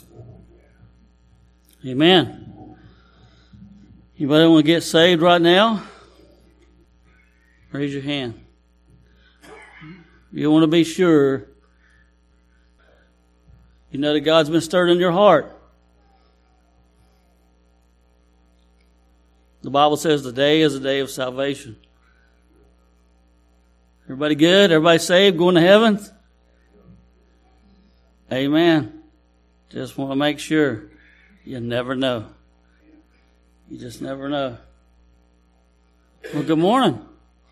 Amen. Anybody want to get saved right now? Raise your hand. You want to be sure you know that God's been stirred in your heart. The Bible says the day is a day of salvation. Everybody good? Everybody saved? Going to heaven? Amen. Just want to make sure. You never know. You just never know. Well, good morning.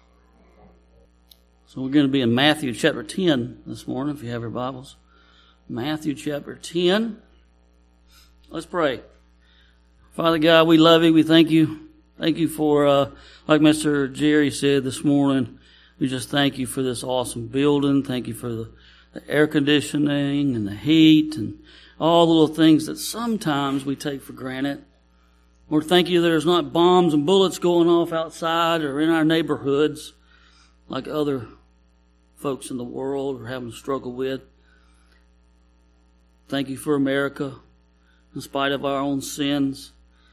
So we're going to be in Matthew chapter 10 this morning, if you have your Bibles. Matthew chapter 10. Let's pray. Father God, we love you. We thank you. Thank you for, like Mr. Jerry said this morning, we just thank you for this awesome building. Thank you for the air conditioning and the heat and all the little things that sometimes we take for granted. Lord, thank you there's not bombs and bullets going off outside or in our neighborhoods like other folks in the world are having to struggle with. Thank you for America, in spite of our own sins.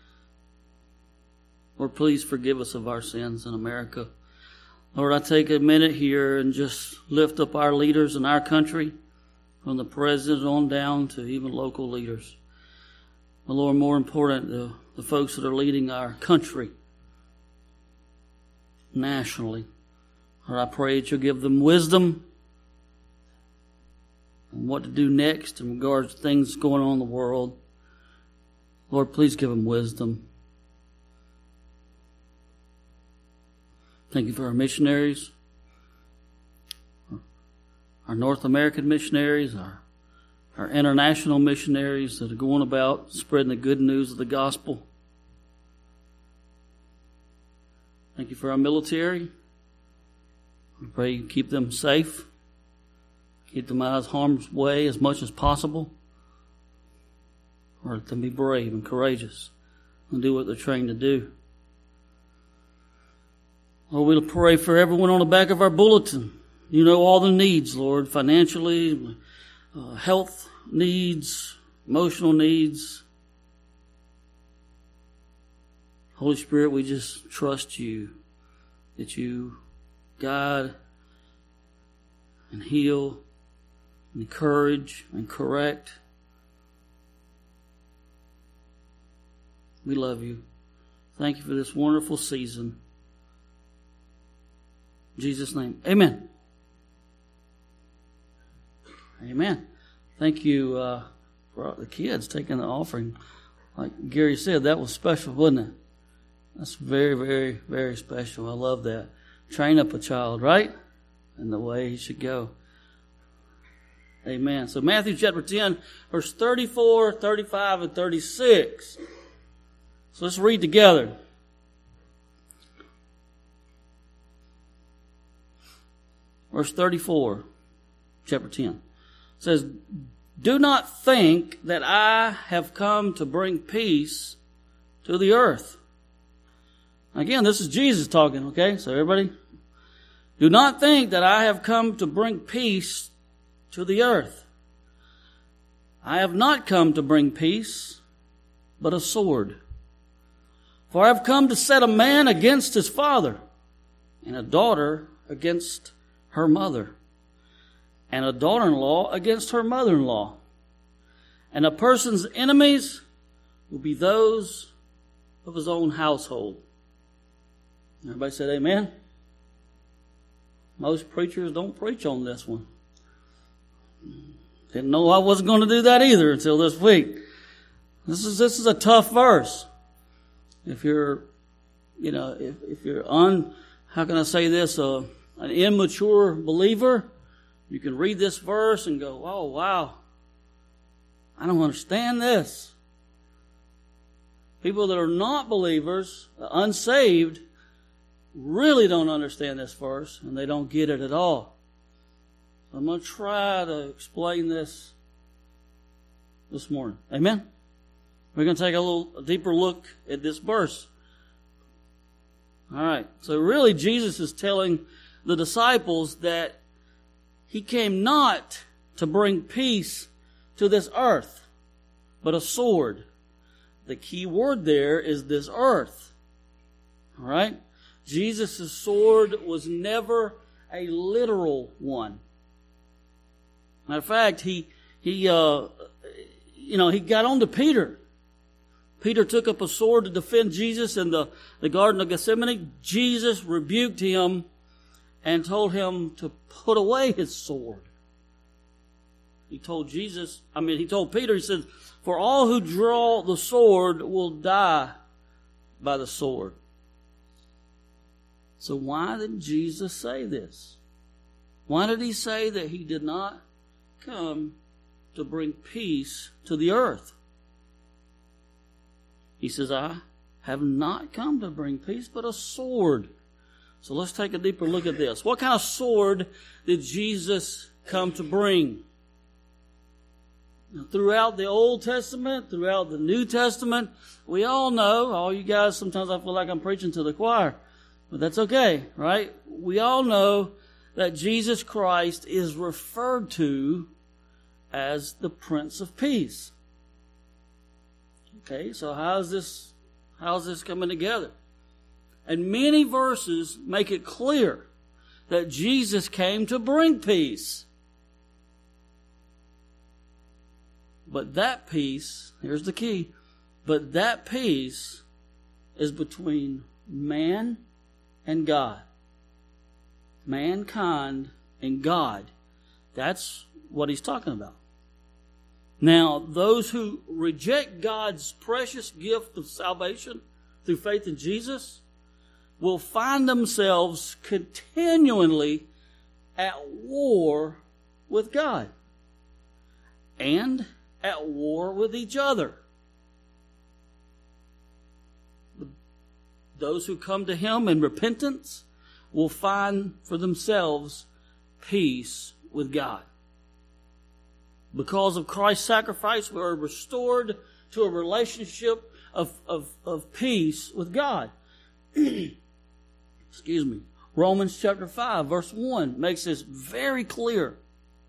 Lord, please forgive us of our sins in America. Lord, I take a minute here and just lift up our leaders in our country, from the president on down to even local leaders. But Lord, more important, the folks that are leading our country nationally. Lord, I pray that you'll give them wisdom on what to do next in regards to things going on in the world. Lord, please give them wisdom. Thank you for our missionaries, our North American missionaries, our international missionaries that are going about spreading the good news of the gospel. Thank you for our military. I pray you keep them safe, keep them out of harm's way as much as possible. Or let them be brave and courageous and do what they're trained to do. Lord, we'll pray for everyone on the back of our bulletin. You know all the needs, Lord, financially, health needs, emotional needs. Holy Spirit, we just trust you that you guide and heal and encourage and correct. We love you. Thank you for this wonderful season. In Jesus' name, amen. Amen. Thank you for the kids taking the offering. Like Gary said, that was special, wasn't it? That's very, very, very special. I love that. Train up a child, right? In the way he should go. Amen. So Matthew chapter 10, verse 34, 35, and 36. So let's read together. Verse 34, chapter 10, says, "Do not think that I have come to bring peace to the earth." Again, this is Jesus talking, okay? So everybody, do not think that I have come to bring peace to the earth. I have not come to bring peace, but a sword. For I have come to set a man against his father, and a daughter against her mother, and a daughter-in-law against her mother-in-law. And a person's enemies will be those of his own household. Everybody said amen? Most preachers don't preach on this one. Didn't know I wasn't going to do that either until this week. This is a tough verse. If you're, if you're how can I say this, an immature believer, you can read this verse and go, oh, wow, I don't understand this. People that are not believers, unsaved, really don't understand this verse, and they don't get it at all. So I'm going to try to explain this morning. Amen? We're going to take a deeper look at this verse. All right. So really, Jesus is telling the disciples that he came not to bring peace to this earth. but a sword. The key word there is this earth. All right? Jesus' sword was never a literal one. Matter of fact, he got on to Peter. Peter took up a sword to defend Jesus in the Garden of Gethsemane. Jesus rebuked him and told him to put away his sword. He told Peter, he said, for all who draw the sword will die by the sword. So why did Jesus say this? Why did he say that he did not come to bring peace to the earth? He says, I have not come to bring peace, but a sword. So let's take a deeper look at this. What kind of sword did Jesus come to bring? Now, throughout the Old Testament, throughout the New Testament, we all know, all you guys, sometimes I feel like I'm preaching to the choir, but that's okay, right? We all know that Jesus Christ is referred to as the Prince of Peace. Okay, so how's this coming together? And many verses make it clear that Jesus came to bring peace. But that peace, here's the key, but that peace is between man and God. Mankind and God. That's what he's talking about. Now, those who reject God's precious gift of salvation through faith in Jesus will find themselves continually at war with God and at war with each other. Those who come to Him in repentance will find for themselves peace with God. Because of Christ's sacrifice, we are restored to a relationship of peace with God. Excuse me. Romans chapter 5, verse 1 makes this very clear.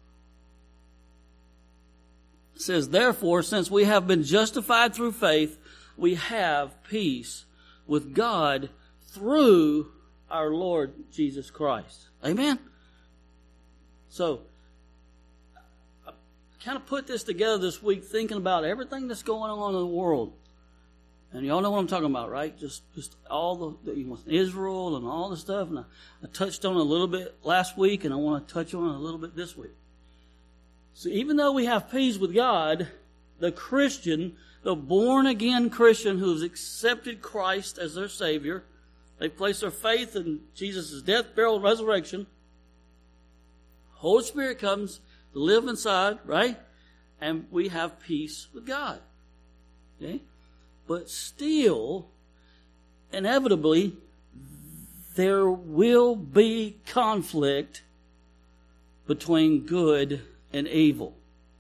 It says, therefore, since we have been justified through faith, we have peace with God through our Lord Jesus Christ. Amen? So, I kind of put this together this week thinking about everything that's going on in the world. And y'all know what I'm talking about, right? Just all the Israel and all the stuff. And I touched on it a little bit last week, and I want to touch on it a little bit this week. So even though we have peace with God, the Christian, the born-again Christian who has accepted Christ as their Savior, they place their faith in Jesus' death, burial, and resurrection. Holy Spirit comes to live inside, right? And we have peace with God. Okay? But still, inevitably, there will be conflict between good and evil.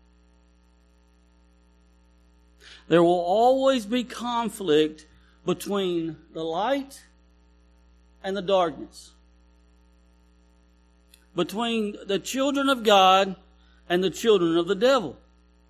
There will always be conflict between the light and the darkness. Between the children of God and the children of the devil.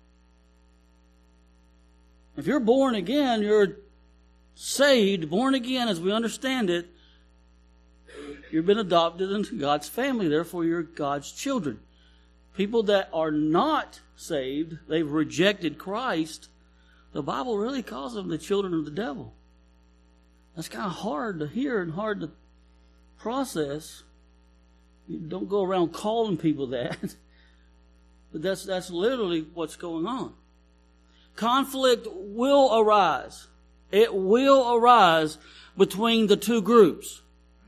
If you're born again, you're saved, born again as we understand it, you've been adopted into God's family, therefore you're God's children. People that are not saved, they've rejected Christ, the Bible really calls them the children of the devil. That's kind of hard to hear and hard to process. You don't go around calling people that. But that's literally what's going on. Conflict will arise. It will arise between the two groups.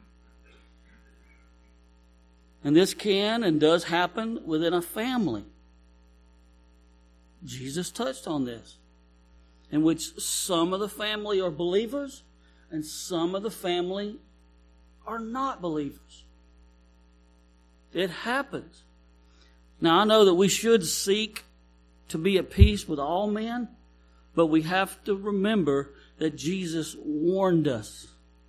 And this can and does happen within a family. Jesus touched on this, in which some of the family are believers and some of the family are not believers. It happens. Now, I know that we should seek to be at peace with all men, but we have to remember that Jesus warned us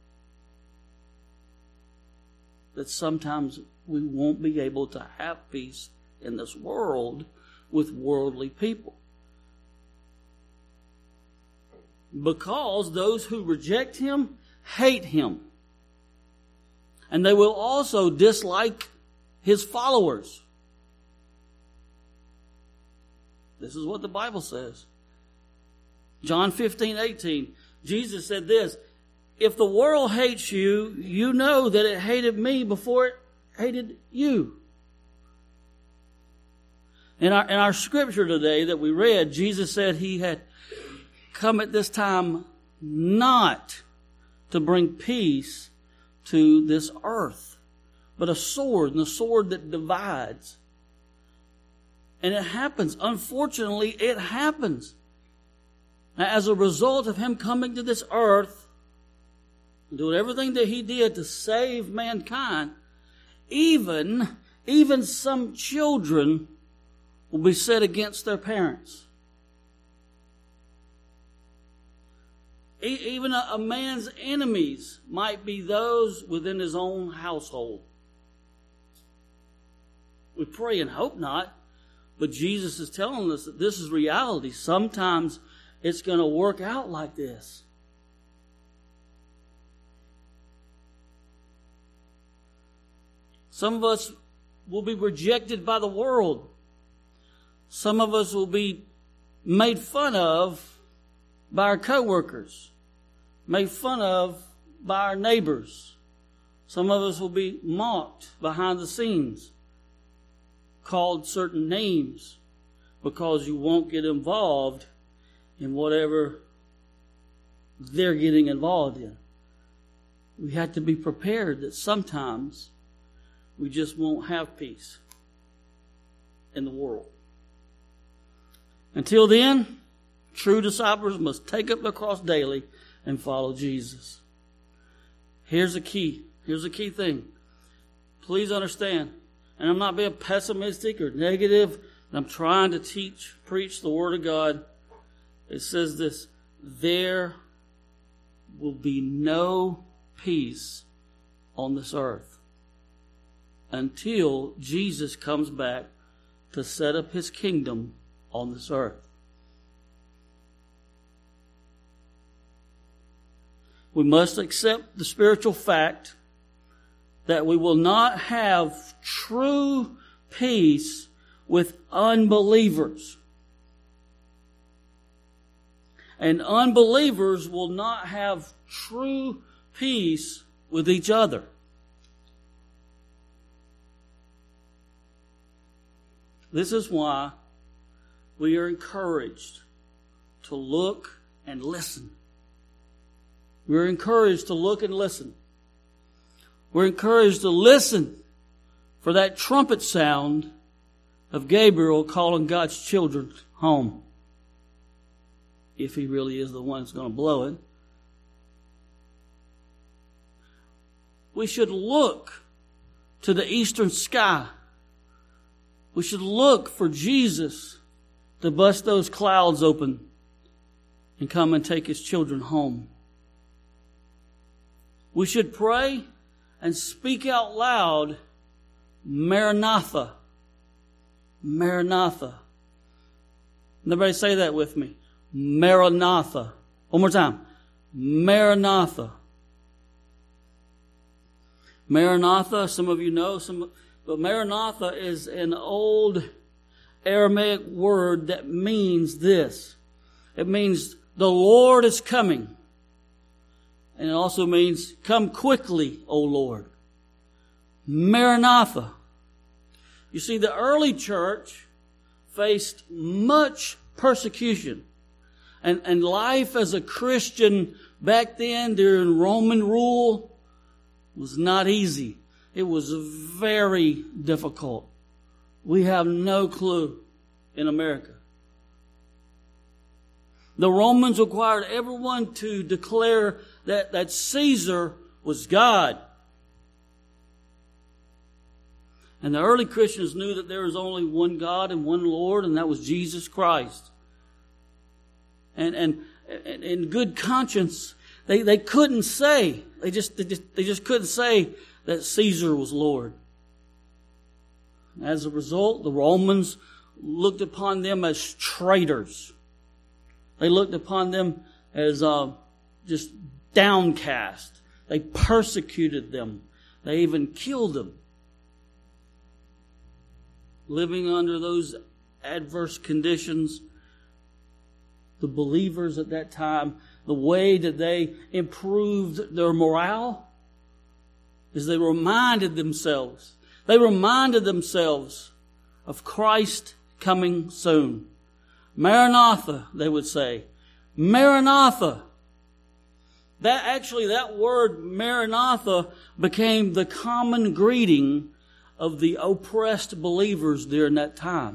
that sometimes we won't be able to have peace in this world with worldly people. because those who reject him hate him. And they will also dislike his followers. This is what the Bible says. John 15:18. Jesus said this, if the world hates you, you know that it hated me before it hated you. In our scripture today that we read, Jesus said he had come at this time not to bring peace to this earth, but a sword, and a sword that divides. And it happens. Unfortunately, it happens. As a result of him coming to this earth, doing everything that he did to save mankind, even some children will be set against their parents. Even a man's enemies might be those within his own household. We pray and hope not, but Jesus is telling us that this is reality. Sometimes it's going to work out like this. Some of us will be rejected by the world. Some of us will be made fun of by our coworkers, made fun of by our neighbors. Some of us will be mocked behind the scenes, called certain names because you won't get involved in whatever they're getting involved in. We have to be prepared that sometimes we just won't have peace in the world. Until then, true disciples must take up their cross daily and follow Jesus. Here's the key. Here's the key thing. Please understand, and I'm not being pessimistic or negative, I'm trying to preach the Word of God. It says this, there will be no peace on this earth until Jesus comes back to set up his kingdom on this earth. We must accept the spiritual fact that we will not have true peace with unbelievers. And unbelievers will not have true peace with each other. This is why we are encouraged to look and listen. We're encouraged to look and listen. We're encouraged to listen for that trumpet sound of Gabriel calling God's children home. If he really is the one that's going to blow it. We should look to the eastern sky. We should look for Jesus to bust those clouds open and come and take his children home. We should pray and speak out loud, Maranatha. Maranatha. Everybody say that with me. Maranatha. One more time. Maranatha. Maranatha, some of you know, but Maranatha is an old Aramaic word that means this. It means the Lord is coming. And it also means come quickly, O Lord. Maranatha. You see, the early church faced much persecution. And life as a Christian back then during Roman rule was not easy. It was very difficult. We have no clue in America. The Romans required everyone to declare that Caesar was God. And the early Christians knew that there was only one God and one Lord, and that was Jesus Christ. And in good conscience, they couldn't say, they just couldn't say that Caesar was Lord. As a result, the Romans looked upon them as traitors. They looked upon them as just downcast. They persecuted them. They even killed them. Living under those adverse conditions, the believers at that time, the way that they improved their morale is they reminded themselves of Christ coming soon. Maranatha, they would say. Maranatha. That word Maranatha became the common greeting of the oppressed believers during that time.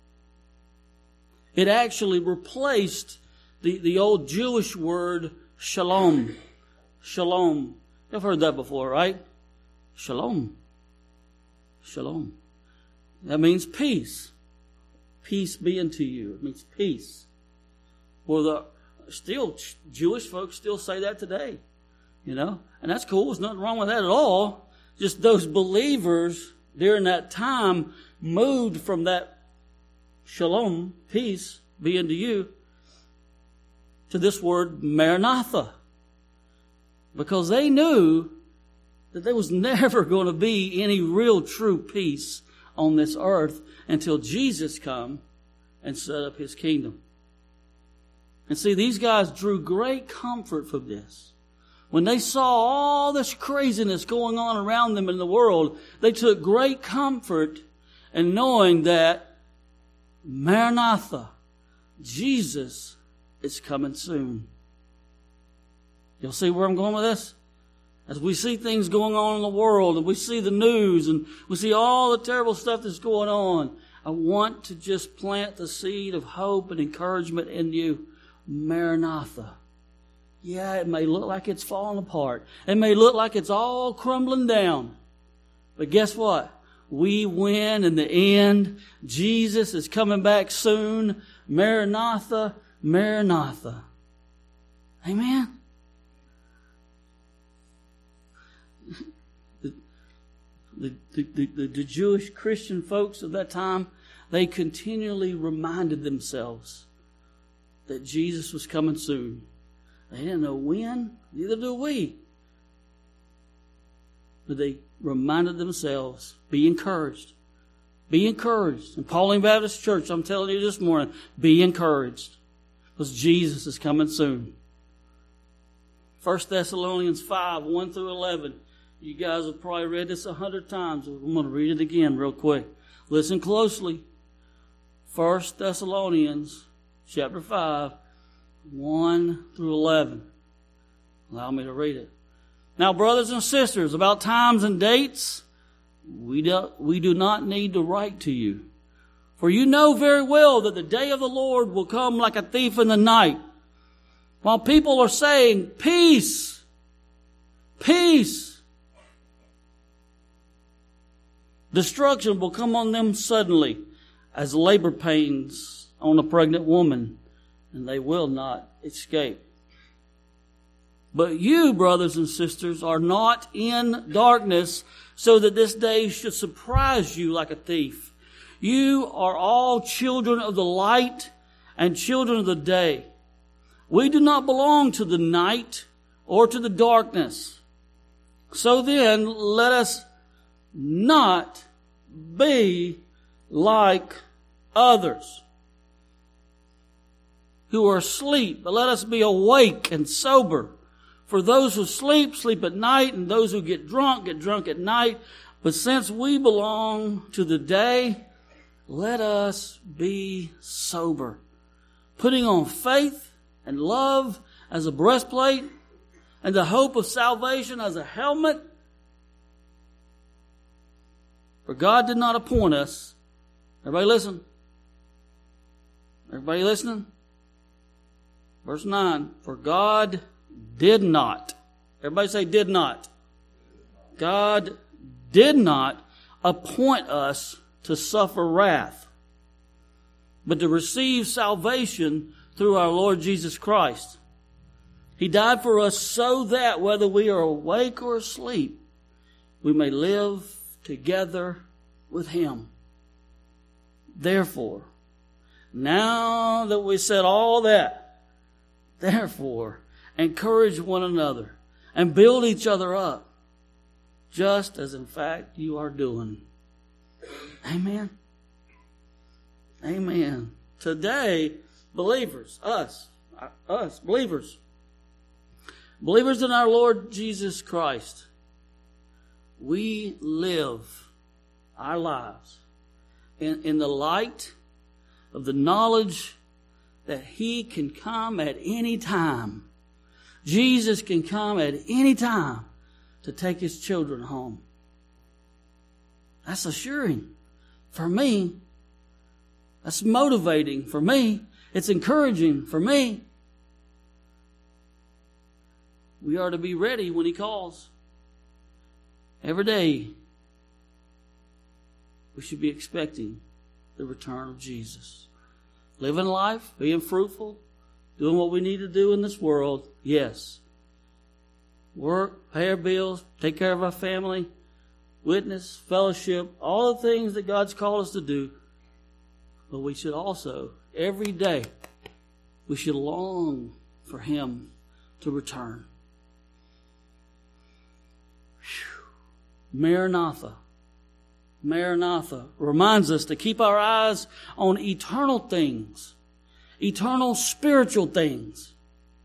It actually replaced the old Jewish word shalom. Shalom. You've heard that before, right? Shalom. Shalom. That means peace. Peace be unto you. It means peace. Well, Jewish folks still say that today. And that's cool. There's nothing wrong with that at all. Just those believers during that time moved from that shalom, peace be unto you, to this word Maranatha. Because they knew that there was never going to be any real true peace on this earth until Jesus come and set up His kingdom. And see, these guys drew great comfort from this. When they saw all this craziness going on around them in the world, they took great comfort in knowing that Maranatha, Jesus is coming soon. You'll see where I'm going with this? As we see things going on in the world, and we see the news, and we see all the terrible stuff that's going on, I want to just plant the seed of hope and encouragement in you. Maranatha. Yeah, it may look like it's falling apart. It may look like it's all crumbling down. But guess what? We win in the end. Jesus is coming back soon. Maranatha, Maranatha. Amen? The Jewish Christian folks of that time, they continually reminded themselves that Jesus was coming soon. They didn't know when, neither do we. But they reminded themselves, be encouraged. Be encouraged. In Pauline Baptist Church, I'm telling you this morning, be encouraged. Because Jesus is coming soon. 1 Thessalonians 5, 1 through 11. You guys have probably read this 100 times. I'm going to read it again real quick. Listen closely. 1 Thessalonians chapter 5, 1 through 11. Allow me to read it. Now, brothers and sisters, about times and dates, we do not need to write to you. For you know very well that the day of the Lord will come like a thief in the night. While people are saying, peace, peace, destruction will come on them suddenly as labor pains on a pregnant woman, and they will not escape. But you, brothers and sisters, are not in darkness, so that this day should surprise you like a thief. You are all children of the light and children of the day. We do not belong to the night or to the darkness. So then, let us not be like others who are asleep, but let us be awake and sober. For those who sleep, sleep at night, and those who get drunk at night. But since we belong to the day, let us be sober, putting on faith and love as a breastplate, and the hope of salvation as a helmet. For God did not appoint us. Everybody listen? Everybody listening? Verse 9. For God did not. Everybody say did not. God did not appoint us to suffer wrath, but to receive salvation through our Lord Jesus Christ. He died for us so that whether we are awake or asleep, we may live together with Him. Therefore, now that we said all that, Therefore, encourage one another and build each other up, just as in fact you are doing. Amen. Amen. Today, believers, us, believers in our Lord Jesus Christ, we live our lives in the light of the knowledge that He can come at any time. Jesus can come at any time to take His children home. That's assuring for me. That's motivating for me. It's encouraging for me. We are to be ready when He calls. Every day, we should be expecting the return of Jesus. Living life, being fruitful, doing what we need to do in this world, yes. Work, pay our bills, take care of our family, witness, fellowship, all the things that God's called us to do. But we should also, every day, we should long for Him to return. Maranatha. Maranatha reminds us to keep our eyes on eternal things, eternal spiritual things.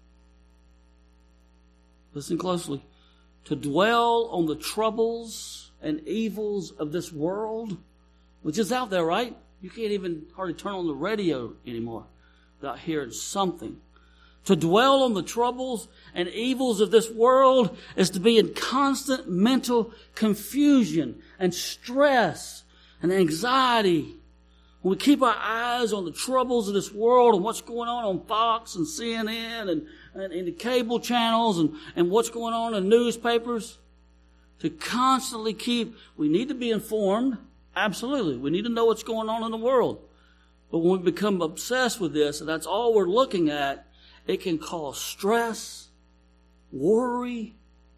Listen closely. To dwell on the troubles and evils of this world, which is out there, right? You can't even hardly turn on the radio anymore without hearing something. To dwell on the troubles and evils of this world is to be in constant mental confusion and stress and anxiety. When we keep our eyes on the troubles of this world and what's going on Fox and CNN and the cable channels and what's going on in newspapers, to constantly we need to be informed. Absolutely. We need to know what's going on in the world. But when we become obsessed with this, and that's all we're looking at, it can cause stress, worry.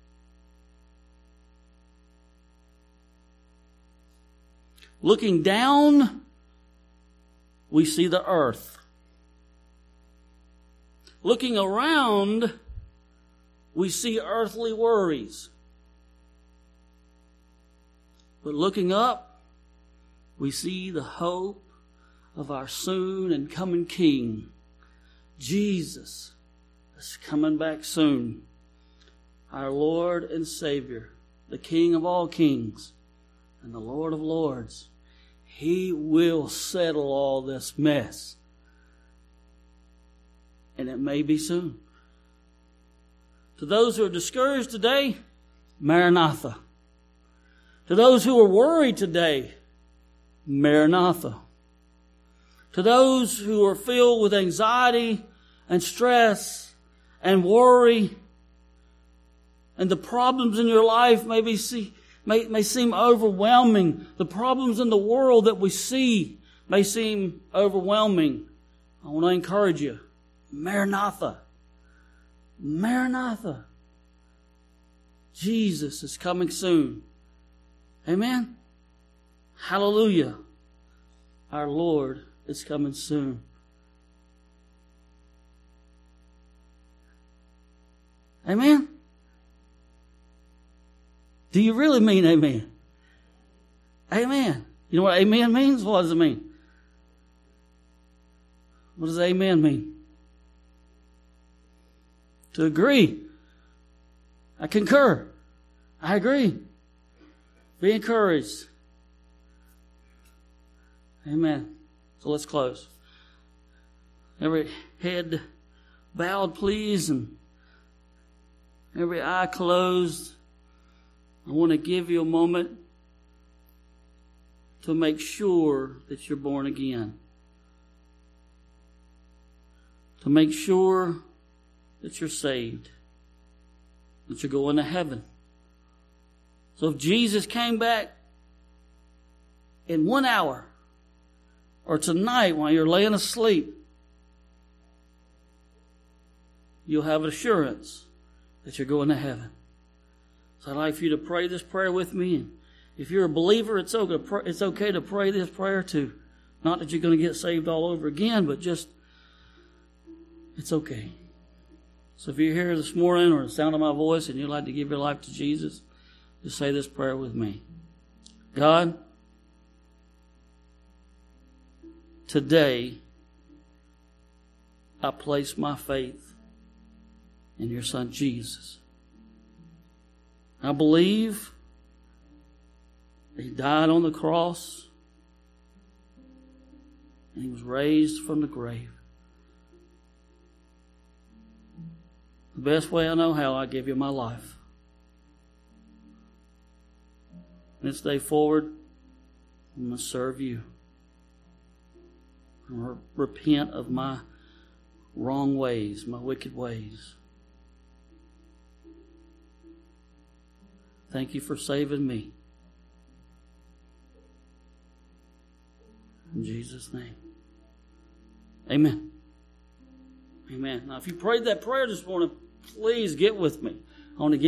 Looking down, we see the earth. Looking around, we see earthly worries. But looking up, we see the hope of our soon and coming King. Jesus is coming back soon. Our Lord and Savior, the King of all kings and the Lord of lords. He will settle all this mess. And it may be soon. To those who are discouraged today, Maranatha. To those who are worried today, Maranatha. To those who are filled with anxiety and stress and worry, and the problems in your life may seem overwhelming. The problems in the world that we see may seem overwhelming. I want to encourage you. Maranatha. Maranatha. Jesus is coming soon. Amen. Hallelujah. Our Lord is coming soon. Amen. Do you really mean amen? Amen. You know what amen means? What does it mean? What does amen mean? To agree. I concur. I agree. Be encouraged. Amen. So let's close. Every head bowed, please, and every eye closed. I want to give you a moment to make sure that you're born again. To make sure that you're saved. That you're going to heaven. So if Jesus came back in 1 hour, or tonight while you're laying asleep, you'll have assurance that you're going to heaven. So I'd like for you to pray this prayer with me. And if you're a believer, it's okay to pray this prayer too. Not that you're going to get saved all over again, but just, it's okay. So if you're here this morning or the sound of my voice and you'd like to give your life to Jesus, just say this prayer with me. God, today I place my faith in your Son Jesus. I believe that He died on the cross and He was raised from the grave. The best way I know how, I give you my life. From this day forward, I'm going to serve you. I'm going to repent of my wrong ways, my wicked ways. Thank you for saving me. In Jesus' name. Amen. Amen. Now, if you prayed that prayer this morning, please get with me. I want to give